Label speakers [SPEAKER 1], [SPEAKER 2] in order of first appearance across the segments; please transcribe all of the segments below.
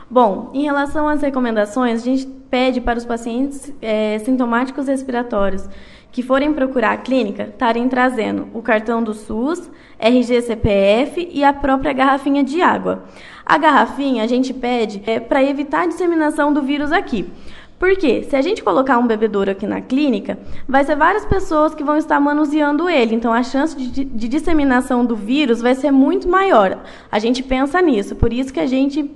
[SPEAKER 1] Bom, em relação às recomendações, a gente pede para os pacientes sintomáticos respiratórios que forem procurar a clínica estarem trazendo o cartão do SUS, RG, CPF e a própria garrafinha de água. A garrafinha a gente pede para evitar a disseminação do vírus aqui. Porque se a gente colocar um bebedouro aqui na clínica, vai ser várias pessoas que vão estar manuseando ele. Então, a chance de disseminação do vírus vai ser muito maior. A gente pensa nisso. Por isso que a gente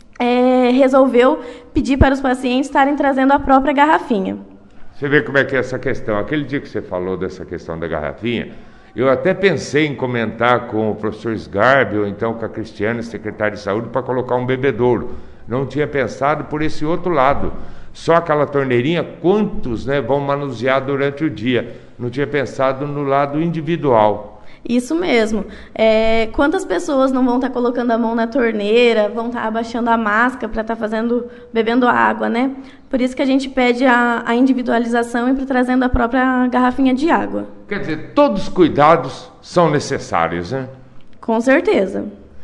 [SPEAKER 1] resolveu pedir para os pacientes estarem trazendo a própria garrafinha.
[SPEAKER 2] Você vê como é que é essa questão. Aquele dia que você falou dessa questão da garrafinha, eu até pensei em comentar com o professor Sgarbi, ou então com a Cristiane, secretária de saúde, para colocar um bebedouro. Não tinha pensado por esse outro lado. Só aquela torneirinha, quantos vão manusear durante o dia? Não tinha pensado no lado individual.
[SPEAKER 1] Isso mesmo. Quantas pessoas não vão estar colocando a mão na torneira, vão estar abaixando a máscara para estar bebendo água, né? Por isso que a gente pede a individualização e para trazendo a própria garrafinha de água.
[SPEAKER 2] Quer dizer, todos os cuidados são necessários, né?
[SPEAKER 1] Com certeza.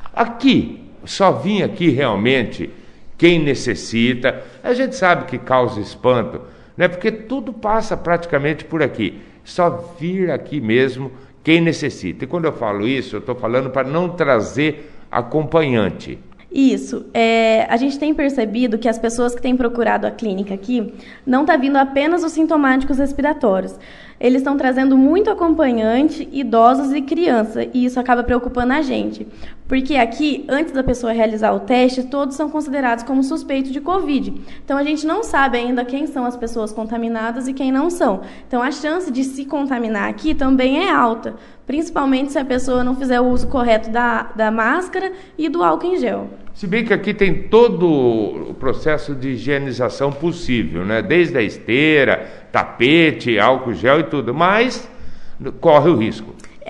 [SPEAKER 2] Aqui, só vim aqui realmente quem necessita. A gente sabe que causa espanto, né? Porque tudo passa praticamente por aqui. Só vir aqui mesmo quem necessita. E quando eu falo isso, eu estou falando para não trazer acompanhante.
[SPEAKER 1] Isso. A gente tem percebido que as pessoas que têm procurado a clínica aqui não estão vindo apenas os sintomáticos respiratórios. Eles estão trazendo muito acompanhante, idosos e criança, e isso acaba preocupando a gente. Porque aqui, antes da pessoa realizar o teste, todos são considerados como suspeitos de Covid. Então, a gente não sabe ainda quem são as pessoas contaminadas e quem não são. Então, a chance de se contaminar aqui também é alta, principalmente se a pessoa não fizer o uso correto da máscara e do álcool em gel.
[SPEAKER 2] Se bem que aqui tem todo o processo de higienização possível, né? Desde a esteira, tapete, álcool gel e tudo, mas corre o risco.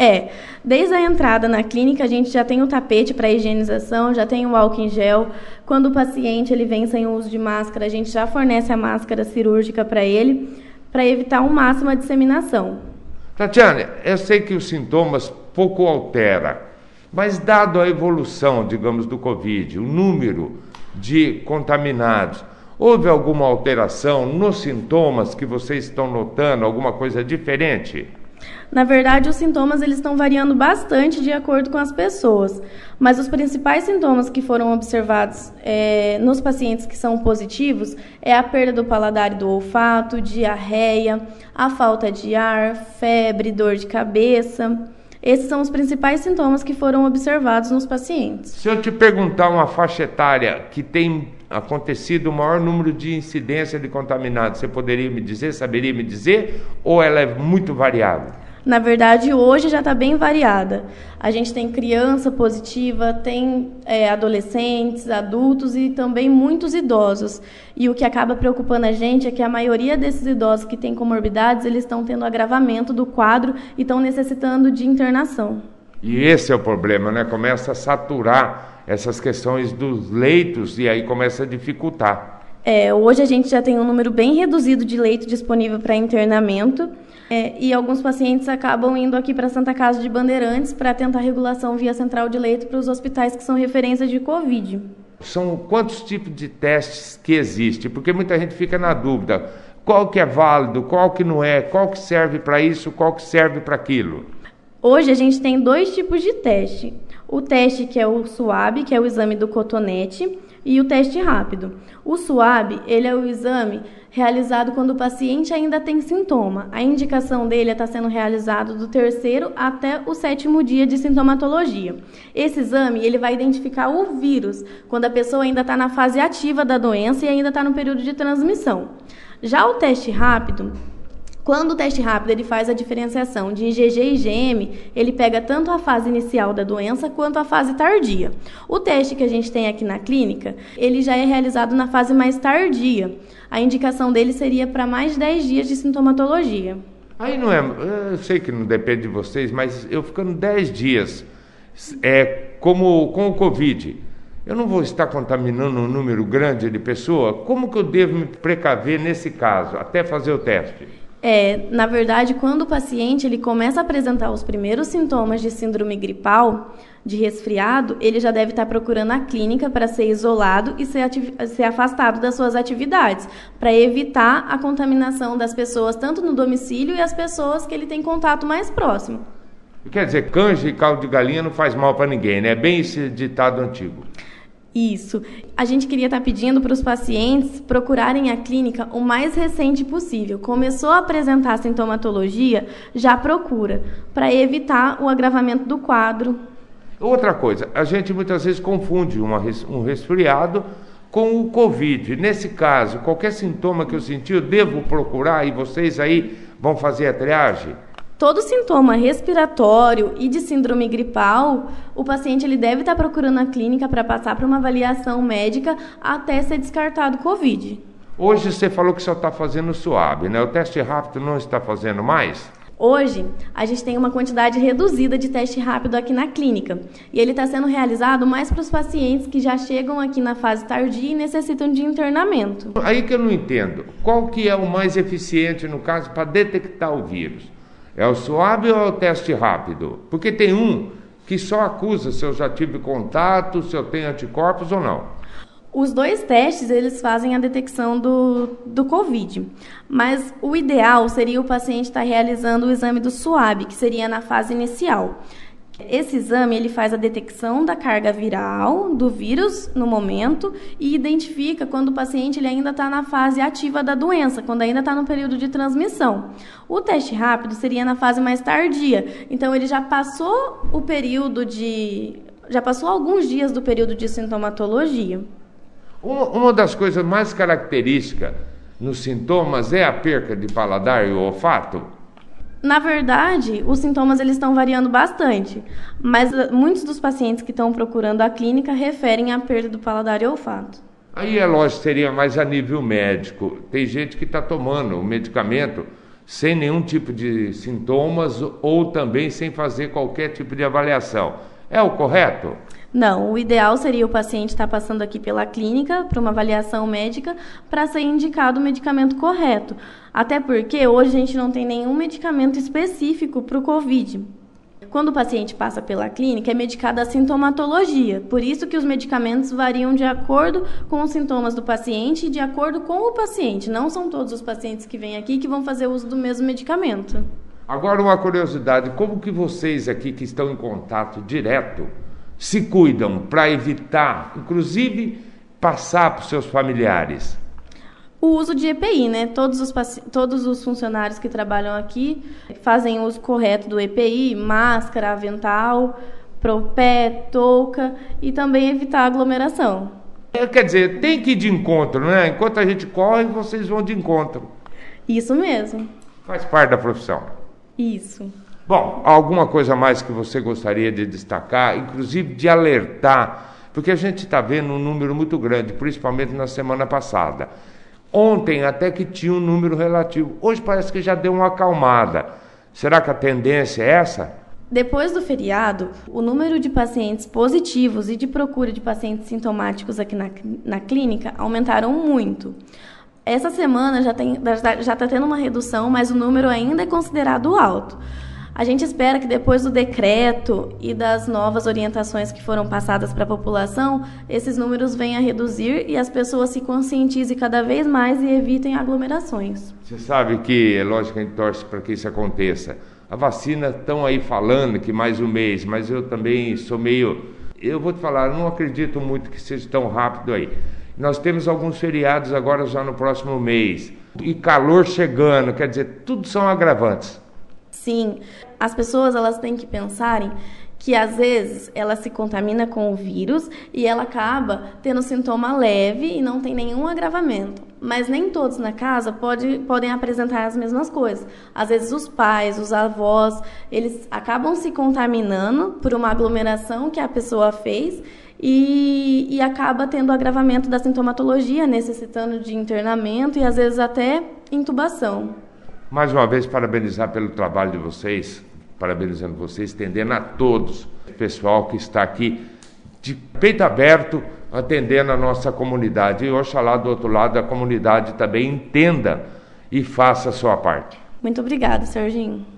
[SPEAKER 1] Desde a entrada na clínica a gente já tem o tapete para higienização, já tem o álcool em gel. Quando o paciente ele vem sem o uso de máscara, a gente já fornece a máscara cirúrgica para ele, para evitar ao máximo a disseminação.
[SPEAKER 2] Tatiane, eu sei que os sintomas pouco alteram, mas dado a evolução, digamos, do Covid, o número de contaminados, houve alguma alteração nos sintomas que vocês estão notando, alguma coisa diferente?
[SPEAKER 1] Na verdade, os sintomas eles estão variando bastante de acordo com as pessoas, mas os principais sintomas que foram observados nos pacientes que são positivos é a perda do paladar e do olfato, diarreia, a falta de ar, febre, dor de cabeça. Esses são os principais sintomas que foram observados nos pacientes.
[SPEAKER 2] Se eu te perguntar uma faixa etária que tem acontecido o maior número de incidência de contaminados, você poderia me dizer, saberia me dizer, ou ela é muito variável?
[SPEAKER 1] Na verdade, hoje já está bem variada. A gente tem criança positiva, tem adolescentes, adultos e também muitos idosos. E o que acaba preocupando a gente é que a maioria desses idosos que têm comorbidades, eles estão tendo agravamento do quadro e estão necessitando de internação.
[SPEAKER 2] E esse é o problema, né? Começa a saturar essas questões dos leitos e aí começa a dificultar.
[SPEAKER 1] Hoje a gente já tem um número bem reduzido de leito disponível para internamento. E alguns pacientes acabam indo aqui para a Santa Casa de Bandeirantes para tentar regulação via central de leito para os hospitais que são referência de Covid.
[SPEAKER 2] São quantos tipos de testes que existem? Porque muita gente fica na dúvida. Qual que é válido, qual que não é, qual que serve para isso, qual que serve para aquilo?
[SPEAKER 1] Hoje a gente tem 2 tipos de teste. O teste que é o SUAB, que é o exame do cotonete, e o teste rápido. O SUAB, ele é o exame realizado quando o paciente ainda tem sintoma. A indicação dele está sendo realizado do 3º até o 7º dia de sintomatologia. Esse exame ele vai identificar o vírus, quando a pessoa ainda está na fase ativa da doença e ainda está no período de transmissão. Já o teste rápido, quando o teste rápido ele faz a diferenciação de IgG e IgM, ele pega tanto a fase inicial da doença quanto a fase tardia. O teste que a gente tem aqui na clínica, ele já é realizado na fase mais tardia. A indicação dele seria para mais de 10 dias de sintomatologia.
[SPEAKER 2] Aí não é, eu sei que não depende de vocês, mas eu ficando 10 dias, como com o Covid, eu não vou estar contaminando um número grande de pessoas? Como que eu devo me precaver nesse caso, até fazer o teste?
[SPEAKER 1] Na verdade, quando o paciente ele começa a apresentar os primeiros sintomas de síndrome gripal, de resfriado, ele já deve estar procurando a clínica para ser isolado e ser afastado das suas atividades, para evitar a contaminação das pessoas, tanto no domicílio e as pessoas que ele tem contato mais próximo.
[SPEAKER 2] Quer dizer, canja e caldo de galinha não faz mal para ninguém, né? É bem esse ditado antigo.
[SPEAKER 1] Isso. A gente queria estar pedindo para os pacientes procurarem a clínica o mais recente possível. Começou a apresentar sintomatologia, já procura, para evitar o agravamento do quadro.
[SPEAKER 2] Outra coisa, a gente muitas vezes confunde um resfriado com o Covid. Nesse caso, qualquer sintoma que eu sentir, eu devo procurar e vocês aí vão fazer a triagem?
[SPEAKER 1] Todo sintoma respiratório e de síndrome gripal, o paciente ele deve estar procurando a clínica para passar para uma avaliação médica até ser descartado Covid.
[SPEAKER 2] Hoje você falou que só está fazendo SWAB, né? O teste rápido não está fazendo mais?
[SPEAKER 1] Hoje, a gente tem uma quantidade reduzida de teste rápido aqui na clínica. E ele está sendo realizado mais para os pacientes que já chegam aqui na fase tardia e necessitam de internamento.
[SPEAKER 2] Aí que eu não entendo. Qual que é o mais eficiente, no caso, para detectar o vírus? É o SWAB ou é o teste rápido? Porque tem um que só acusa se eu já tive contato, se eu tenho anticorpos ou não.
[SPEAKER 1] Os dois testes, eles fazem a detecção do Covid. Mas o ideal seria o paciente estar realizando o exame do SWAB, que seria na fase inicial. Esse exame ele faz a detecção da carga viral do vírus no momento e identifica quando o paciente ele ainda está na fase ativa da doença, quando ainda está no período de transmissão. O teste rápido seria na fase mais tardia, então ele já passou o período já passou alguns dias do período de sintomatologia.
[SPEAKER 2] Uma das coisas mais características nos sintomas é a perca de paladar e olfato?
[SPEAKER 1] Na verdade, os sintomas eles estão variando bastante, mas muitos dos pacientes que estão procurando a clínica referem à perda do paladar e olfato.
[SPEAKER 2] Aí é lógico, seria mais a nível médico. Tem gente que está tomando o medicamento sem nenhum tipo de sintomas ou também sem fazer qualquer tipo de avaliação. É o correto?
[SPEAKER 1] Não, o ideal seria o paciente estar passando aqui pela clínica para uma avaliação médica para ser indicado o medicamento correto. Até porque hoje a gente não tem nenhum medicamento específico para o Covid. Quando o paciente passa pela clínica, é medicado a sintomatologia. Por isso que os medicamentos variam de acordo com os sintomas do paciente e de acordo com o paciente. Não são todos os pacientes que vêm aqui que vão fazer uso do mesmo medicamento.
[SPEAKER 2] Agora uma curiosidade, como que vocês aqui que estão em contato direto se cuidam para evitar, inclusive, passar para os seus familiares?
[SPEAKER 1] O uso de EPI, né? Todos os funcionários que trabalham aqui fazem uso correto do EPI, máscara, avental, propé, touca e também evitar aglomeração.
[SPEAKER 2] Quer dizer, tem que ir de encontro, né? Enquanto a gente corre, vocês vão de encontro.
[SPEAKER 1] Isso mesmo.
[SPEAKER 2] Faz parte da profissão.
[SPEAKER 1] Isso.
[SPEAKER 2] Bom, alguma coisa mais que você gostaria de destacar, inclusive de alertar, porque a gente está vendo um número muito grande, principalmente na semana passada. Ontem até que tinha um número relativo, hoje parece que já deu uma acalmada. Será que a tendência é essa?
[SPEAKER 1] Depois do feriado, o número de pacientes positivos e de procura de pacientes sintomáticos aqui na clínica aumentaram muito. Essa semana já está tendo uma redução, mas o número ainda é considerado alto. A gente espera que depois do decreto e das novas orientações que foram passadas para a população, esses números venham a reduzir e as pessoas se conscientizem cada vez mais e evitem aglomerações.
[SPEAKER 2] Você sabe que é lógico que a gente torce para que isso aconteça. A vacina estão aí falando que mais um mês, mas eu também sou meio... Eu vou te falar, eu não acredito muito que seja tão rápido aí. Nós temos alguns feriados agora já no próximo mês. E calor chegando, quer dizer, tudo são agravantes.
[SPEAKER 1] Sim, as pessoas elas têm que pensarem que às vezes ela se contamina com o vírus e ela acaba tendo sintoma leve e não tem nenhum agravamento. Mas nem todos na casa podem apresentar as mesmas coisas. Às vezes os pais, os avós, eles acabam se contaminando por uma aglomeração que a pessoa fez e acaba tendo agravamento da sintomatologia, necessitando de internamento e às vezes até intubação.
[SPEAKER 2] Mais uma vez, parabenizar pelo trabalho de vocês, parabenizando vocês, estendendo a todos, o pessoal que está aqui de peito aberto, atendendo a nossa comunidade. E oxalá do outro lado a comunidade também entenda e faça a sua parte.
[SPEAKER 1] Muito obrigada, Serginho.